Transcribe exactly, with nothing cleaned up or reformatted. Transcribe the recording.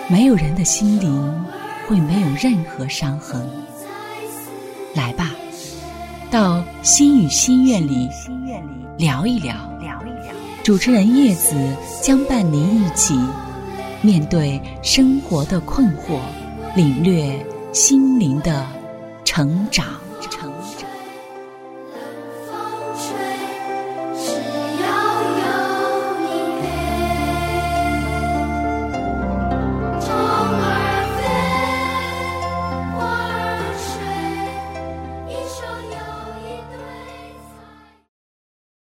没有人的心灵会没有任何伤痕。来吧，到心语心愿里聊一聊。主持人叶子将伴您一起面对生活的困惑，领略心灵的成长。成